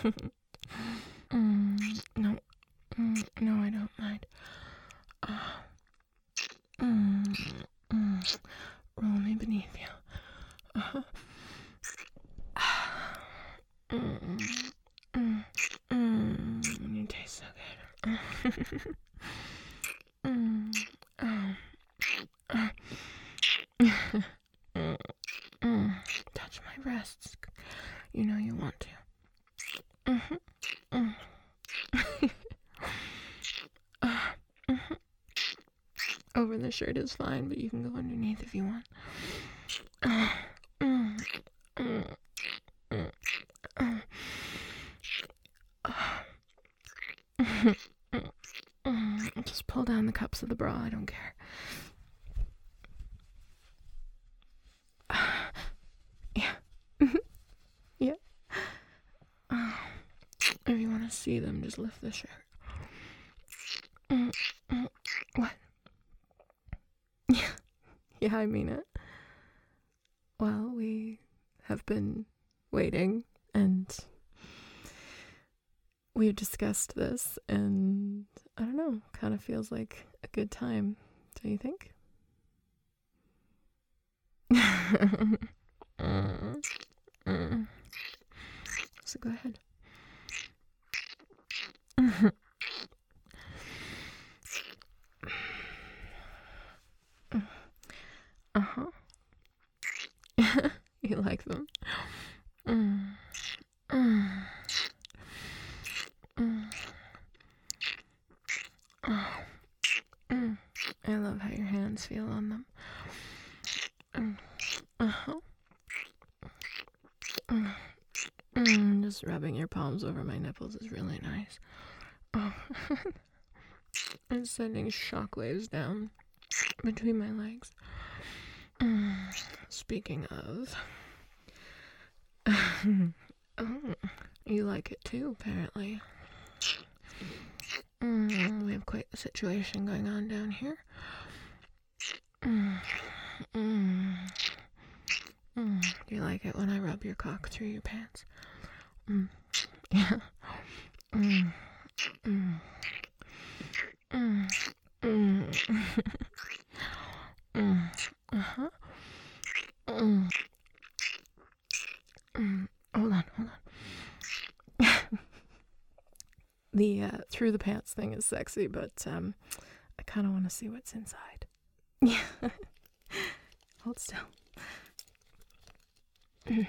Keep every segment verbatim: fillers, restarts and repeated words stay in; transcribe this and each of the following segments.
mm, no, mm, no, I don't mind. Uh, mm, mm, roll me beneath you. Uh-huh. Mm, mm, mm, you taste so good. mm, oh, uh, mm, mm, touch my breasts. You know you want to. Mm-hmm. Mm. uh, mm-hmm. Over the shirt is fine, but you can go underneath if you want. Uh, mm, mm, mm, uh, uh, mm, just pull down the cups of the bra, I don't care. Uh, yeah. yeah. Uh, if you want to see them, just lift the shirt. Mm, mm, what? Yeah. Yeah, I mean it. Well, we have been waiting, and we've discussed this, and I don't know, kind of feels like a good time, don't you think? mm, mm. So go ahead. Uh-huh. You like them? Mm. Mm. Mm. Oh. Mm. I love how your hands feel on them. Mm. Uh-huh. Mm. Mm. Just rubbing your palms over my nipples is really nice. Oh. It's sending shockwaves down between my legs. Mm. Speaking of... oh, you like it too, apparently. Mm, we have quite a situation going on down here. Mm, mm, mm. Do you like it when I rub your cock through your pants? Mm, yeah. Mm, mm, mm, mm. mm, uh-huh. Mm, mm. Hold on, hold on. The uh, through the pants thing is sexy, but um, I kind of want to see what's inside. Yeah. Hold still. Mm.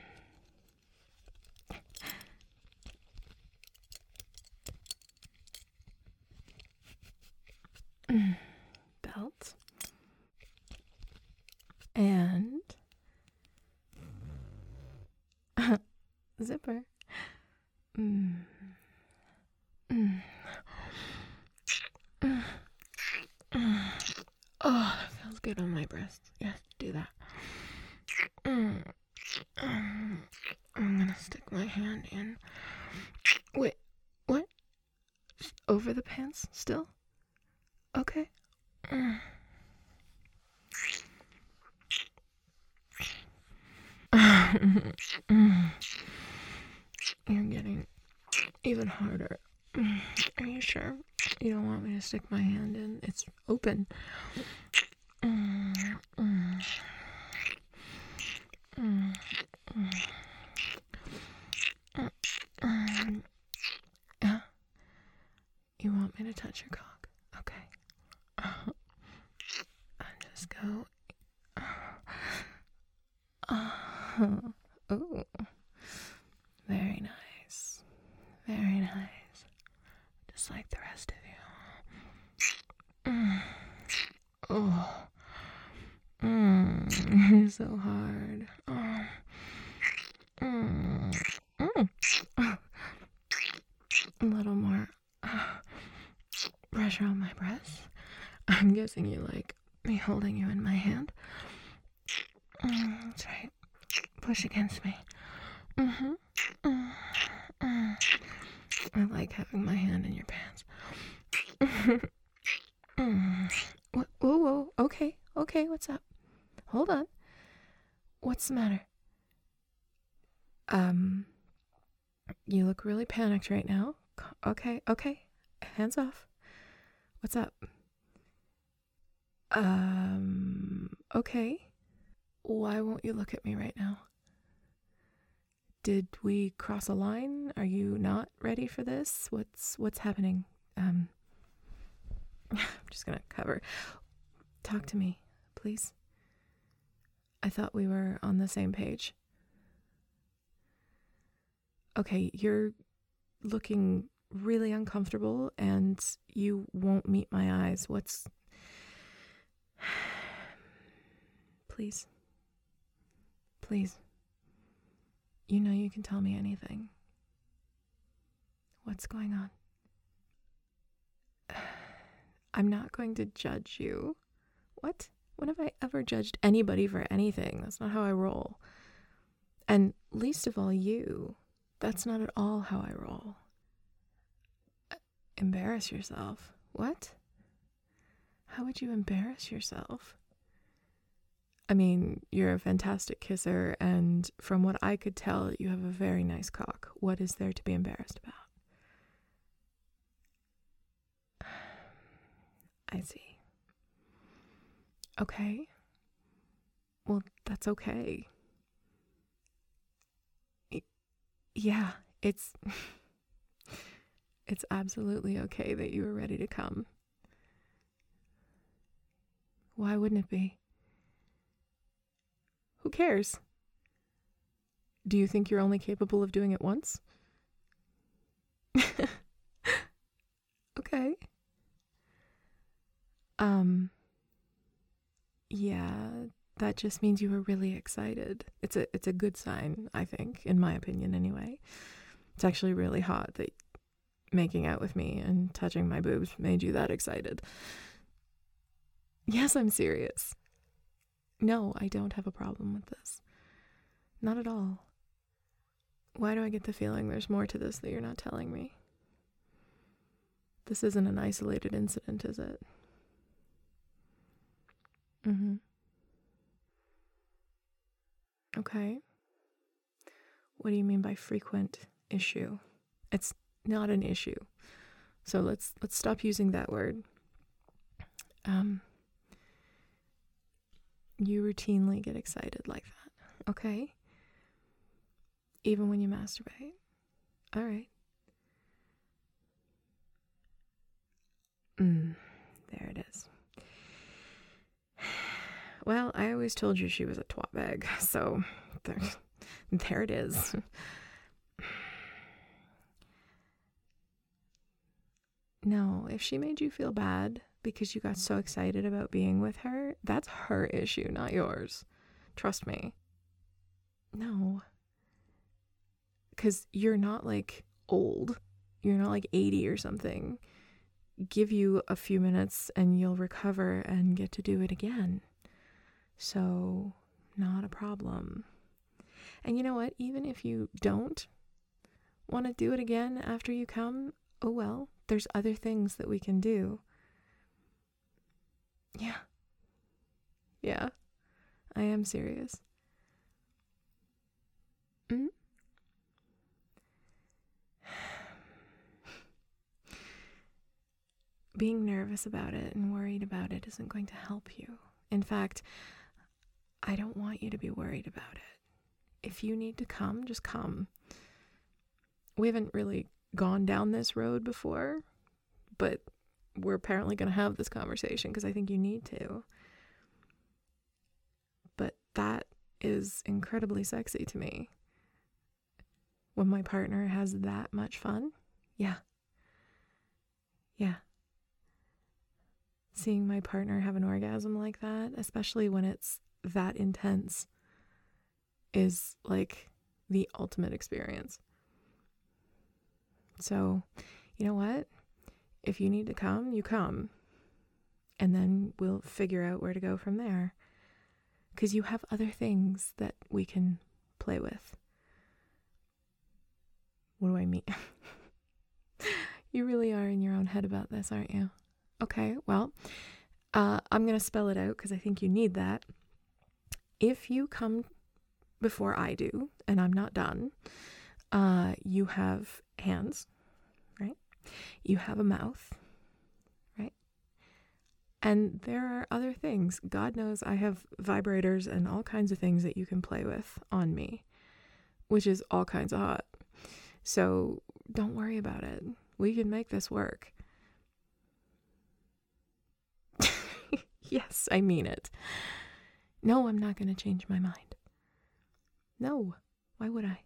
Mm. Belt. And zipper. Mm. Mm. Mm. Mm. Oh, that feels good on my breasts. Yes, do that. Mm. Mm. I'm gonna stick my hand in. Wait, what? Over the pants still? Okay. Mm. mm. You're getting even harder. Are you sure you don't want me to stick my hand in? It's open. Mm, mm, mm, mm, mm. Yeah. You want me to touch your cock? Okay. Uh, I'll just go. Uh, oh. Very nice. Very nice. Just like the rest of you. Mm. Oh. Mm. You're so hard. Oh. Mm. Mm. Oh. A little more uh, pressure on my breasts. I'm guessing you like me holding you in my hand. Mm, that's right. Push against me. Mm-hmm. Mm. Mm. I like having my hand in your pants. mm. Whoa, whoa, whoa. Okay, okay, what's up? Hold on. What's the matter? Um, You look really panicked right now. Okay, okay. Hands off. What's up? Um, okay. Why won't you look at me right now? Did we cross a line? Are you not ready for this? What's what's happening? Um, I'm just gonna cover. Talk to me, please. I thought we were on the same page. Okay, you're looking really uncomfortable and you won't meet my eyes. What's... Please. Please. You know you can tell me anything. What's going on? I'm not going to judge you. What? When have I ever judged anybody for anything? That's not how I roll. And least of all you. That's not at all how I roll. Embarrass yourself? What? How would you embarrass yourself? I mean, you're a fantastic kisser, and from what I could tell, you have a very nice cock. What is there to be embarrassed about? I see. Okay. Well, that's okay. Yeah, it's it's absolutely okay that you were ready to come. Why wouldn't it be? Who cares? Do you think you're only capable of doing it once? Okay. Um, yeah, that just means you were really excited. It's a it's a good sign, I think, in my opinion anyway. It's actually really hot that making out with me and touching my boobs made you that excited. Yes, I'm serious. No, I don't have a problem with this. Not at all. Why do I get the feeling there's more to this that you're not telling me? This isn't an isolated incident, is it? Mm-hmm. Okay. What do you mean by frequent issue? It's not an issue. So let's let's stop using that word. Um, you routinely get excited like that, okay? Even when you masturbate. All right. Mm, there it is. Well, I always told you she was a twat bag, so there, there it is. No, if she made you feel bad because you got so excited about being with her, that's her issue, not yours. Trust me. No. Because you're not like old. You're not like eighty or something. Give you a few minutes and you'll recover and get to do it again. So, not a problem. And you know what? Even if you don't want to do it again after you come, oh well, there's other things that we can do. Yeah. Yeah. I am serious. Mm? Being nervous about it and worried about it isn't going to help you. In fact, I don't want you to be worried about it. If you need to come, just come. We haven't really gone down this road before, but we're apparently going to have this conversation because I think you need to. But that is incredibly sexy to me. When my partner has that much fun, yeah. Yeah. Seeing my partner have an orgasm like that, especially when it's that intense, is like the ultimate experience. So, you know what? If you need to come, you come. And then we'll figure out where to go from there. Because you have other things that we can play with. What do I mean? You really are in your own head about this, aren't you? Okay, well, uh, I'm going to spell it out because I think you need that. If you come before I do, and I'm not done, Uh, you have hands, right? You have a mouth, right? And there are other things. God knows I have vibrators and all kinds of things that you can play with on me, which is all kinds of hot. So don't worry about it. We can make this work. Yes, I mean it. No, I'm not going to change my mind. No, why would I?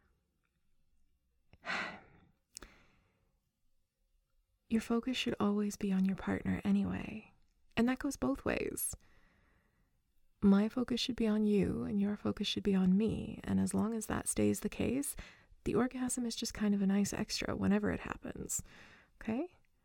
Your focus should always be on your partner anyway. And that goes both ways. My focus should be on you, and your focus should be on me. And as long as that stays the case, the orgasm is just kind of a nice extra whenever it happens. Okay?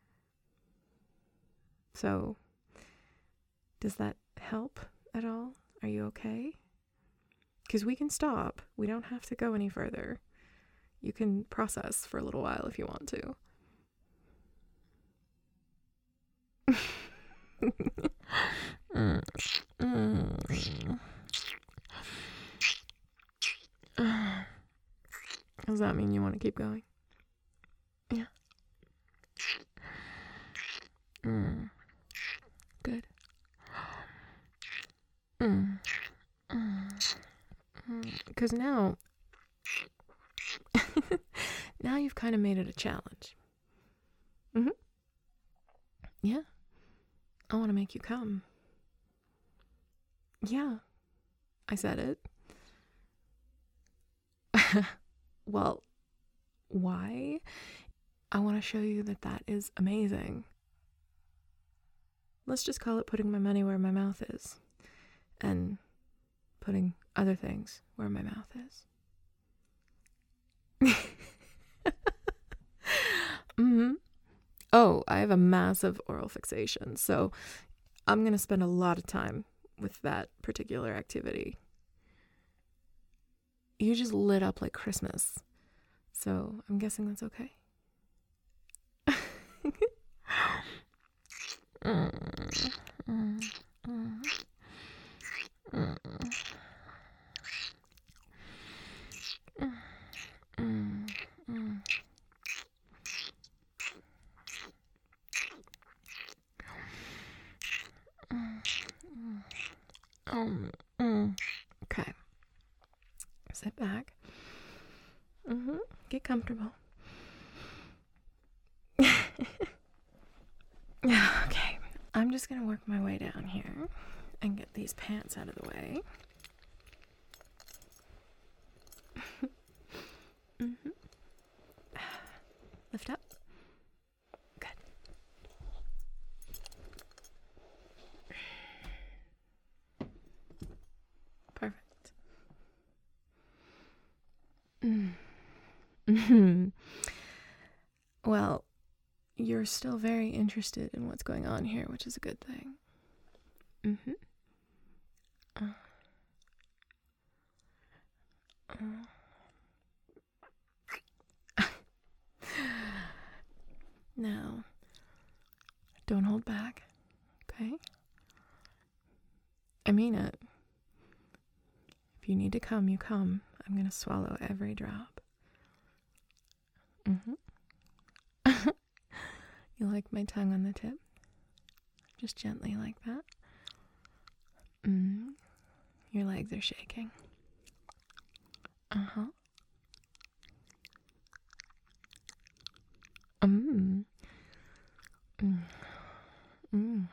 So, does that help at all? Are you okay? Because we can stop. We don't have to go any further. You can process for a little while if you want to. mm. Mm. Does that mean you want to keep going? Yeah. Mm. Good. Mm. Mm. Because now, now you've kind of made it a challenge. Mm-hmm. Yeah. I want to make you come. Yeah. I said it. Well, why? I want to show you that that is amazing. Let's just call it putting my money where my mouth is. And putting other things where my mouth is. Mm-hmm. Oh, I have a massive oral fixation, so I'm going to spend a lot of time with that particular activity. You just lit up like Christmas, so I'm guessing that's okay. mm, mm, mm, mm, mm, mm. Um, mm. Okay. Sit back. Mm-hmm. Get comfortable. Okay. I'm just gonna work my way down here and get these pants out of the way. Mm-hmm. Lift up. Good. Perfect. Mm. Mm-hmm. Well, you're still very interested in what's going on here, which is a good thing. Mm-hmm. Uh. Uh. Now, don't hold back, okay? I mean it. If you need to come, you come. I'm gonna swallow every drop. Mm-hmm. You like my tongue on the tip? Just gently like that. Mm. Your legs are shaking. Uh-huh. Mm. Mm. Mm.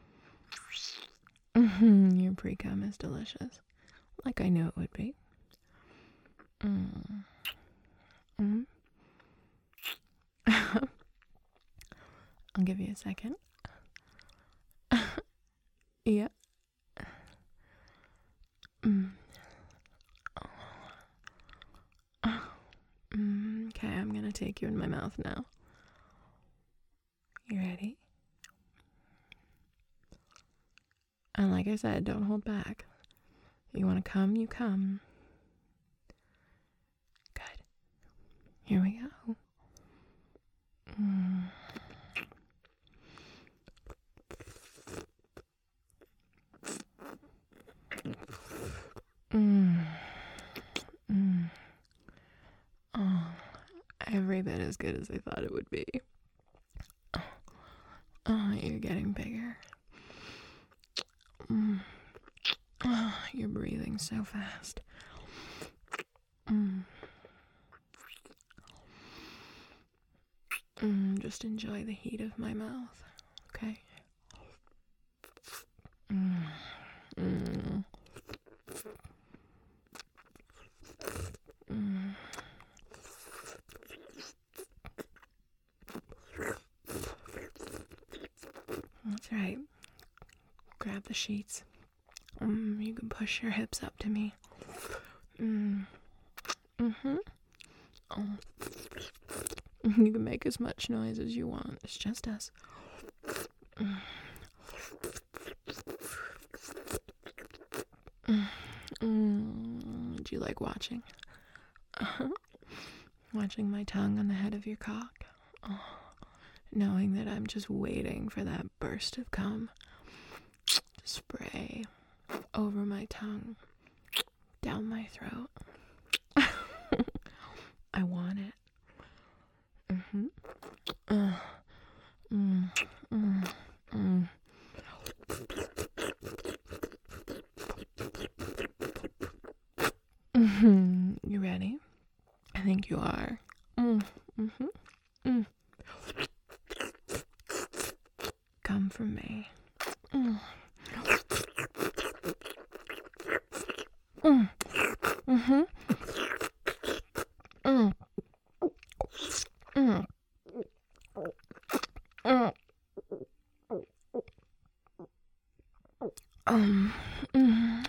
Mm-hmm. Your pre-cum is delicious. Like I knew it would be. Mm. Mm. I'll give you a second. Yeah. Mm. Mm. Okay, I'm gonna take you in my mouth now. You ready? And like I said, don't hold back. You want to come, you come. Good. Here we go. Mm. Mm. Mm. Oh. as good as I thought it would be. Oh, you're getting bigger. Mm. Oh, you're breathing so fast. Mm. Mm, just enjoy the heat of my mouth, okay? Mm. Mm. Mm. That's right. Grab the sheets. Mm, you can push your hips up to me. Mm. Mm-hmm. Oh. You can make as much noise as you want. It's just us. Mm. Mm. Do you like watching? Uh-huh. Watching my tongue on the head of your cock. Oh. Knowing that I'm just waiting for that burst of cum to spray over my tongue, down my throat. I want it. Mm-hmm. Uh, mm, mm, mm. Mm-hmm. You ready? I think you are. Mm, mm-hmm. Mm. Come from me. Mm. Mm. Mm-hmm. Mm. Mm. Mm. Um. Mm.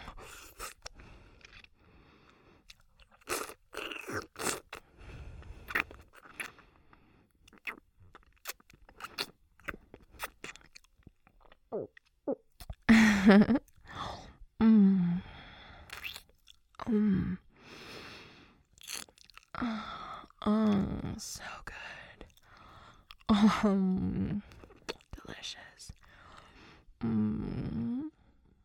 mm. Um. Oh, so good. Um, delicious. Mm.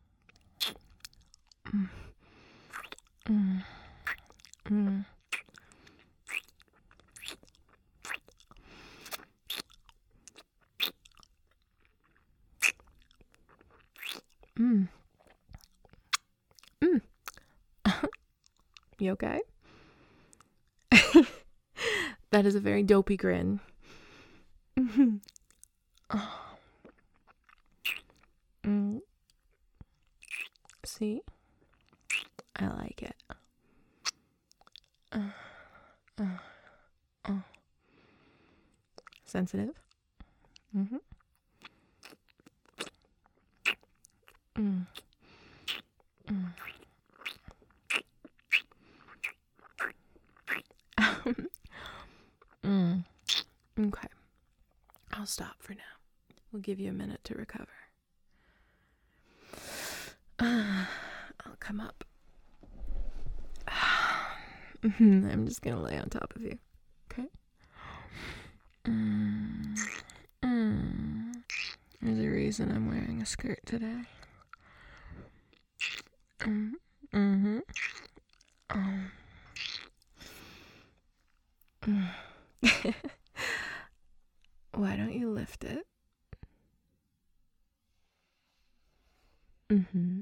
Mm. Mm. Mm. Mm. Mm. You okay? That is a very dopey grin. Mm-hmm. Oh. Mm. See? I like it. Uh, uh, uh. Sensitive? Mm-hmm. Mm. Mm. mm. Okay. I'll stop for now. We'll give you a minute to recover. Uh, I'll come up. I'm just gonna lay on top of you. Okay? Mm. Mm. There's a reason I'm wearing a skirt today. Mm. Mm-hmm. Oh. Mm. Why don't you lift it? Mm-hmm.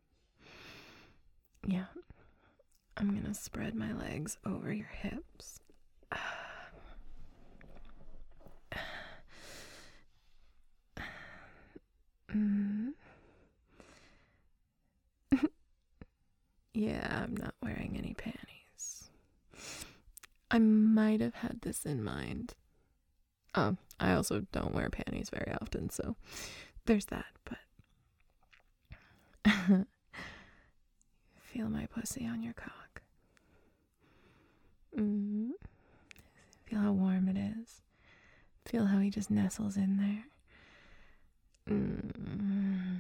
Yeah. I'm gonna spread my legs over your hips. Mm. Yeah, I'm not wearing any panties. I might have had this in mind. Oh, I also don't wear panties very often, so there's that, but feel my pussy on your cock. Mm-hmm. Feel how warm it is. Feel how he just nestles in there. Mm-hmm.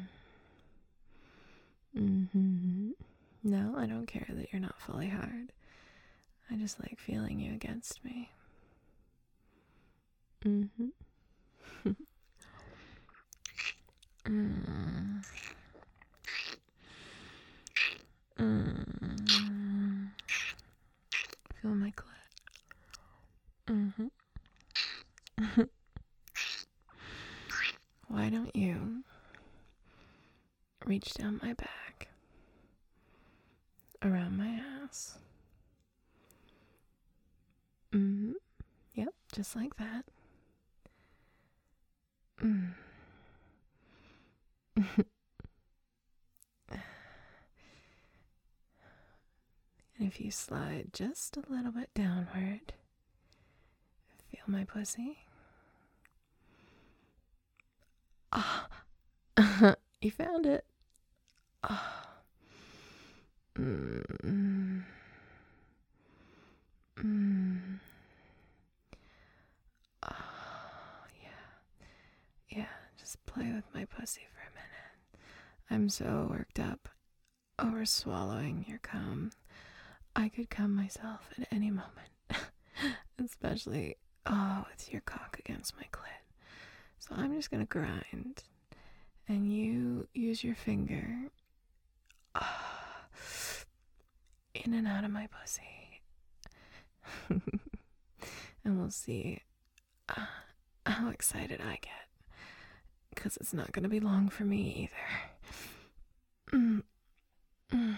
Mm-hmm. No, I don't care that you're not fully hard. I just like feeling you against me. Mm-hmm. mm. Mm. Feel my clit. Mm-hmm. reach down my back, around my ass. Mm-hmm. Yep, just like that. Mm. And if you slide just a little bit downward, feel my pussy. Ah, you found it. Ah. Mm. Mm. Oh, yeah. Yeah, just play with my pussy for a minute. I'm so worked up over swallowing your cum. I could come myself at any moment. Especially, oh, with your cock against my clit. So I'm just gonna grind. And you use your finger uh, in and out of my pussy. And we'll see uh, how excited I get. Because it's not gonna be long for me either. Mm. Mm.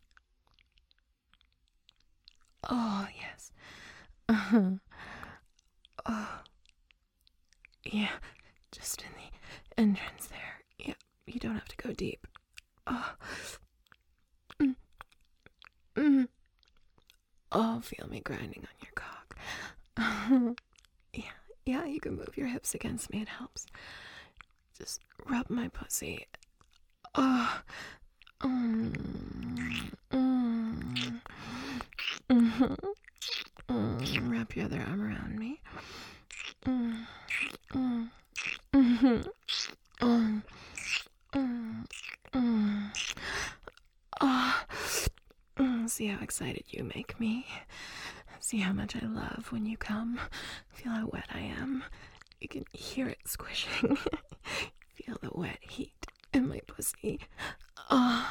Oh, yes. Uh-huh. Oh. Yeah, just in the entrance there. Yeah, you don't have to go deep. Oh. Mm. Mm. Oh, feel me grinding on your cock. Yeah, yeah, you can move your hips against me. It helps. Just rub my pussy. Oh. Mm. Mm. Mm-hmm. Mm. Wrap your other arm around me. Mm. Mm. Mm-hmm. Mm. Mm. Mm. Oh. Mm. See how excited you make me. See how much I love when you come. Feel how wet I am. You can hear it squishing. Feel the wet heat in my pussy. Oh.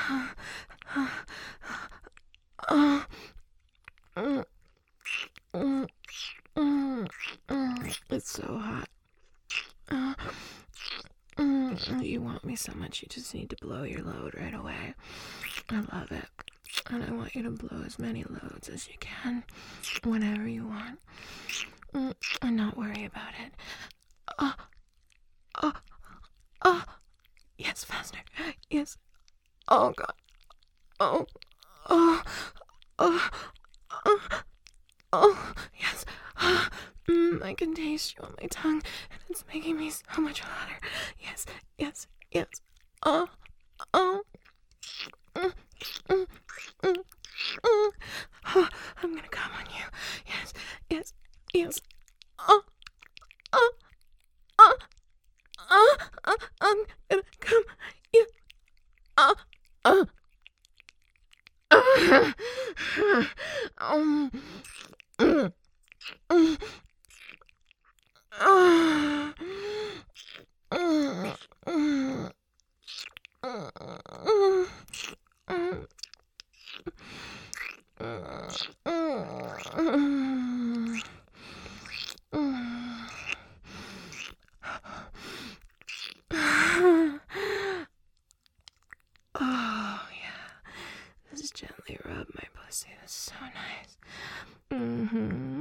Oh. Mm. Mm. Mm. Mm. It's so hot. Uh, mm. You want me so much, you just need to blow your load right away. I love it. And I want you to blow as many loads as you can, whenever you want. Mm. And not worry about it. Oh. Oh. Oh. Yes, faster. Yes. Oh, God. Oh. Oh. Oh. Oh. Oh. Yes. Oh. Mm, I can taste you on my tongue, and it's making me so much hotter. Yes. Yes. Yes. Oh. Oh. Mm. Mm. Mm. Mm. Oh. I'm gonna come on you. Yes. Yes. Yes. Oh. Oh. Oh. Oh. Oh. I'm gonna come. You. Oh. Oh. Um. Mm. Mm. Uh. Mm. Mm. Mm. Mm. Oh, yeah. Just gently rub my pussy. That's so nice. Mm-hmm.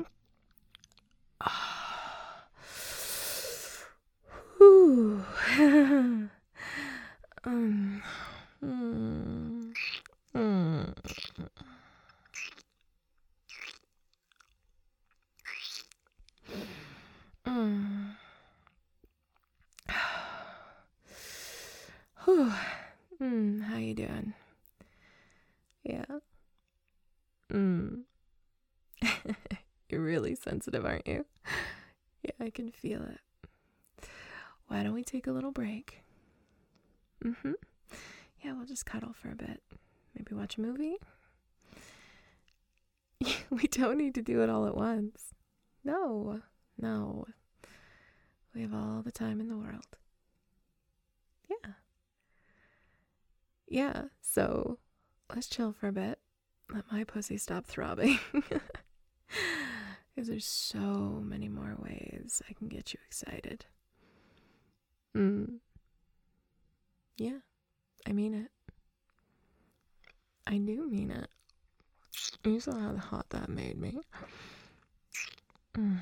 Oh. Whew. um. Mm. Mm. Mm. Whew. Mm, how you doing? Yeah. Mm. You're really sensitive, aren't you? Yeah, I can feel it. Why don't we take a little break? Mm-hmm. Yeah, we'll just cuddle for a bit. Maybe watch a movie? We don't need to do it all at once. No. No. We have all the time in the world. Yeah. Yeah, so let's chill for a bit. Let my pussy stop throbbing. Because there's so many more ways I can get you excited. Mm. Yeah. I mean it. I do mean it. You saw how hot that made me. Mm.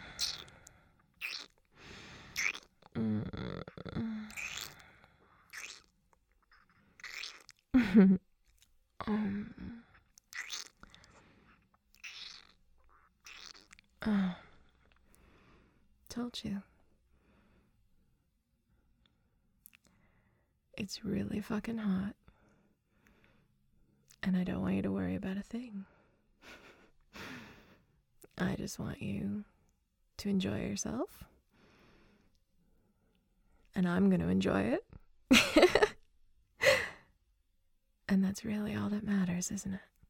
Mm. um. Oh. Told you. It's really fucking hot. And I don't want you to worry about a thing. I just want you to enjoy yourself. And I'm going to enjoy it. And that's really all that matters, isn't it?